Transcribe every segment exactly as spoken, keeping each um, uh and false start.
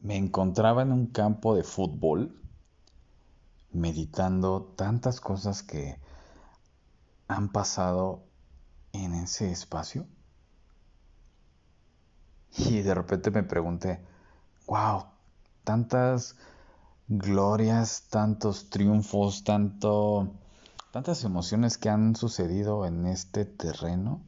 Me encontraba en un campo de fútbol meditando tantas cosas que han pasado en ese espacio y de repente me pregunté, wow, tantas glorias, tantos triunfos, tanto, tantas emociones que han sucedido en este terreno,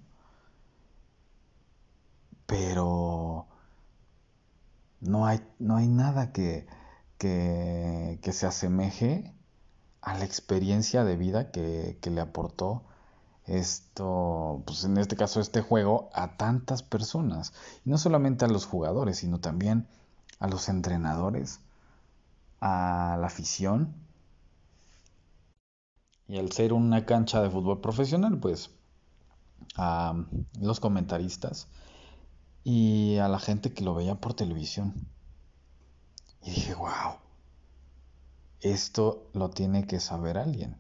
pero no hay, no hay nada que, que, que se asemeje a la experiencia de vida que, que le aportó esto, pues en este caso este juego, a tantas personas. Y no solamente a los jugadores, sino también a los entrenadores, a la afición. Y al ser una cancha de fútbol profesional, pues a los comentaristas y a la gente que lo veía por televisión. Y dije, wow, esto lo tiene que saber alguien.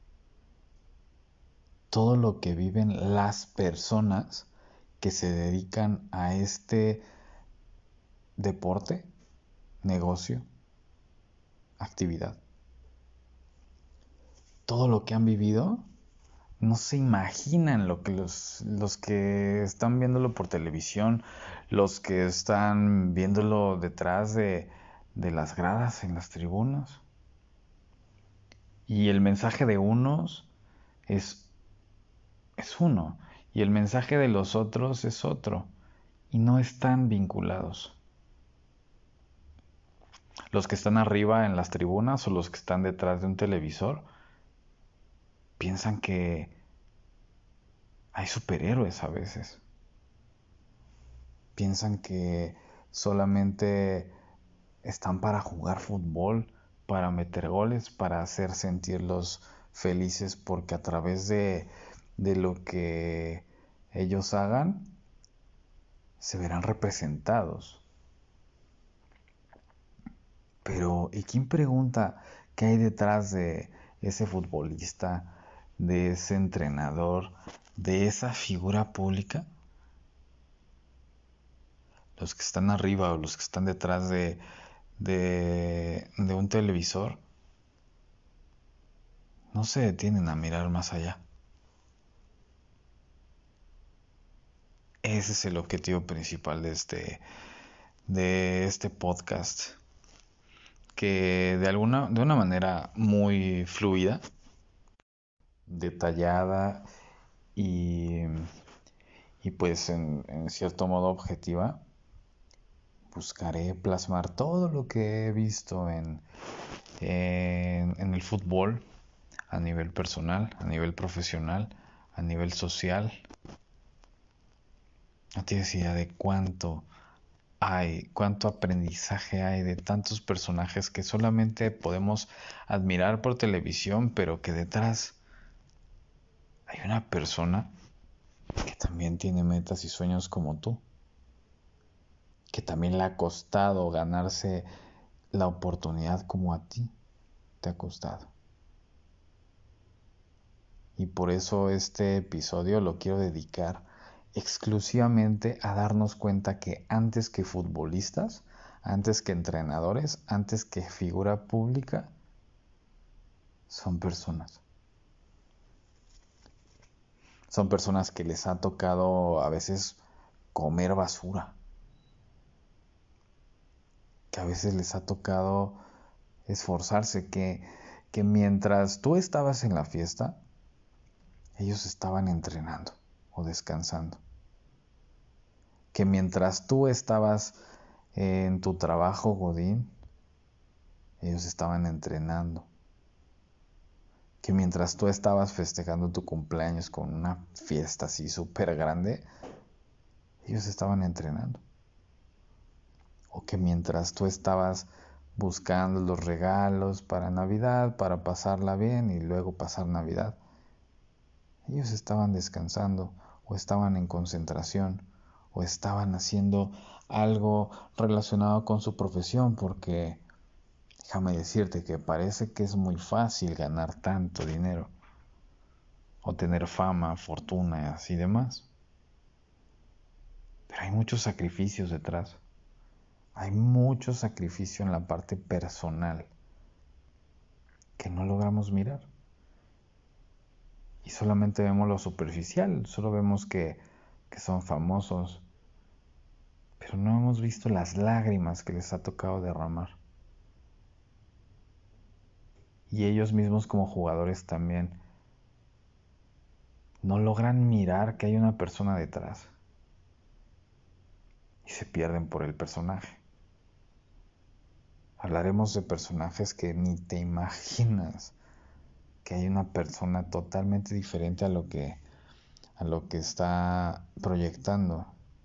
Todo lo que viven las personas que se dedican a este deporte, negocio, actividad. Todo lo que han vivido, no se imaginan lo que los, los que están viéndolo por televisión, los que están viéndolo detrás de, de las gradas en las tribunas. Y el mensaje de unos es, es uno, y el mensaje de los otros es otro, y no están vinculados. Los que están arriba en las tribunas o los que están detrás de un televisor piensan que hay superhéroes a veces. Piensan que solamente están para jugar fútbol, para meter goles, para hacer sentirlos felices, porque a través de, de lo que ellos hagan se verán representados. Pero, ¿y quién pregunta qué hay detrás de ese futbolista, de ese entrenador, de esa figura pública? Los que están arriba o los que están detrás de, de, de un televisor no se detienen a mirar más allá. Ese es el objetivo principal de este, de este podcast, que de alguna, de una manera muy fluida, detallada y, y pues en, en cierto modo objetiva, buscaré plasmar todo lo que he visto en, en, en el fútbol a nivel personal, a nivel profesional, a nivel social. No tienes idea de cuánto hay, cuánto aprendizaje hay de tantos personajes que solamente podemos admirar por televisión, pero que detrás hay una persona que también tiene metas y sueños como tú, que también le ha costado ganarse la oportunidad como a ti te ha costado. Y por eso este episodio lo quiero dedicar exclusivamente a darnos cuenta que antes que futbolistas, antes que entrenadores, antes que figura pública, son personas. Son personas que les ha tocado a veces comer basura, que a veces les ha tocado esforzarse, que, que mientras tú estabas en la fiesta, ellos estaban entrenando o descansando. Que mientras tú estabas en tu trabajo godín, ellos estaban entrenando. Que mientras tú estabas festejando tu cumpleaños con una fiesta así súper grande, ellos estaban entrenando. O que mientras tú estabas buscando los regalos para Navidad, para pasarla bien y luego pasar Navidad, ellos estaban descansando o estaban en concentración o estaban haciendo algo relacionado con su profesión, porque déjame decirte que parece que es muy fácil ganar tanto dinero o tener fama, fortuna y demás. Pero hay muchos sacrificios detrás. Hay mucho sacrificio en la parte personal que no logramos mirar. Y solamente vemos lo superficial, solo vemos que, que son famosos, pero no hemos visto las lágrimas que les ha tocado derramar. Y ellos mismos como jugadores también no logran mirar que hay una persona detrás y se pierden por el personaje. Hablaremos de personajes que ni te imaginas que hay una persona totalmente diferente a lo que, a lo que está proyectando,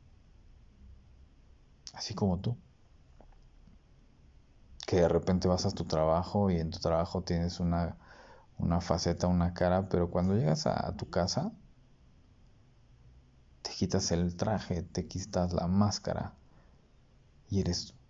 así como tú. Que de repente vas a tu trabajo y en tu trabajo tienes una, una faceta, una cara, pero cuando llegas a, a tu casa, te quitas el traje, te quitas la máscara y eres tú.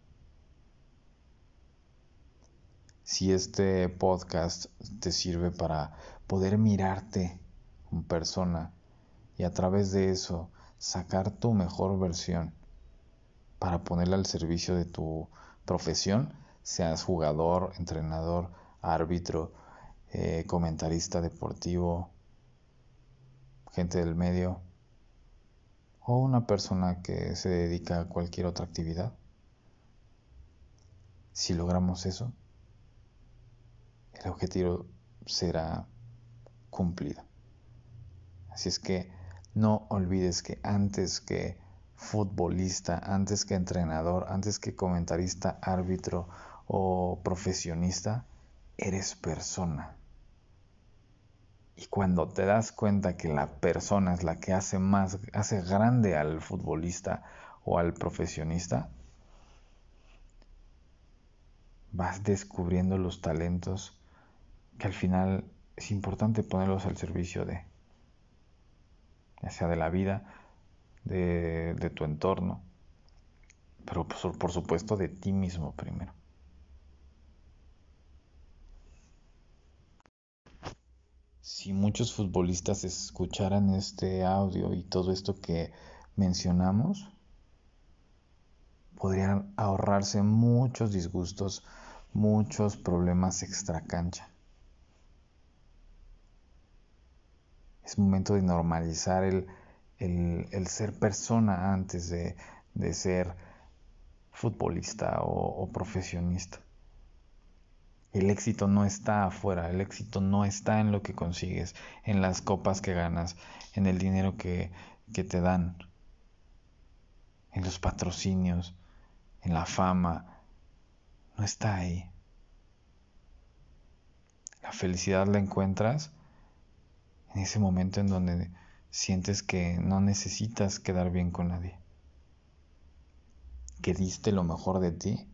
Si este podcast te sirve para poder mirarte en persona y a través de eso sacar tu mejor versión para ponerla al servicio de tu profesión, seas jugador, entrenador, árbitro, eh, comentarista deportivo, gente del medio o una persona que se dedica a cualquier otra actividad. Si logramos eso, el objetivo será cumplido. Así es que no olvides que antes que futbolista, antes que entrenador, antes que comentarista, árbitro o profesionista, eres persona. Y cuando te das cuenta que la persona es la que hace más, hace grande al futbolista o al profesionista, vas descubriendo los talentos que al final es importante ponerlos al servicio de, ya sea de la vida, de, de tu entorno, pero por, por supuesto de ti mismo primero. Si muchos futbolistas escucharan este audio y todo esto que mencionamos, podrían ahorrarse muchos disgustos, muchos problemas extracancha. Es momento de normalizar el, el, el ser persona antes de, de ser futbolista o, o profesionista. El éxito no está afuera, el éxito no está en lo que consigues, en las copas que ganas, en el dinero que, que te dan, en los patrocinios, en la fama. No está ahí. La felicidad la encuentras en ese momento en donde sientes que no necesitas quedar bien con nadie, que diste lo mejor de ti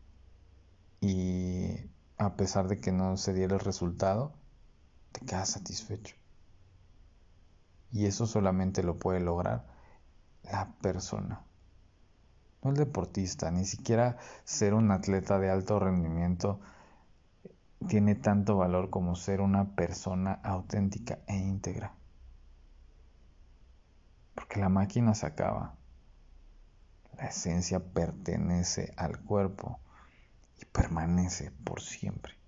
y a pesar de que no se diera el resultado, te quedas satisfecho. Y eso solamente lo puede lograr la persona, no el deportista. Ni siquiera ser un atleta de alto rendimiento tiene tanto valor como ser una persona auténtica e íntegra. Porque la máquina se acaba, la esencia pertenece al cuerpo y permanece por siempre.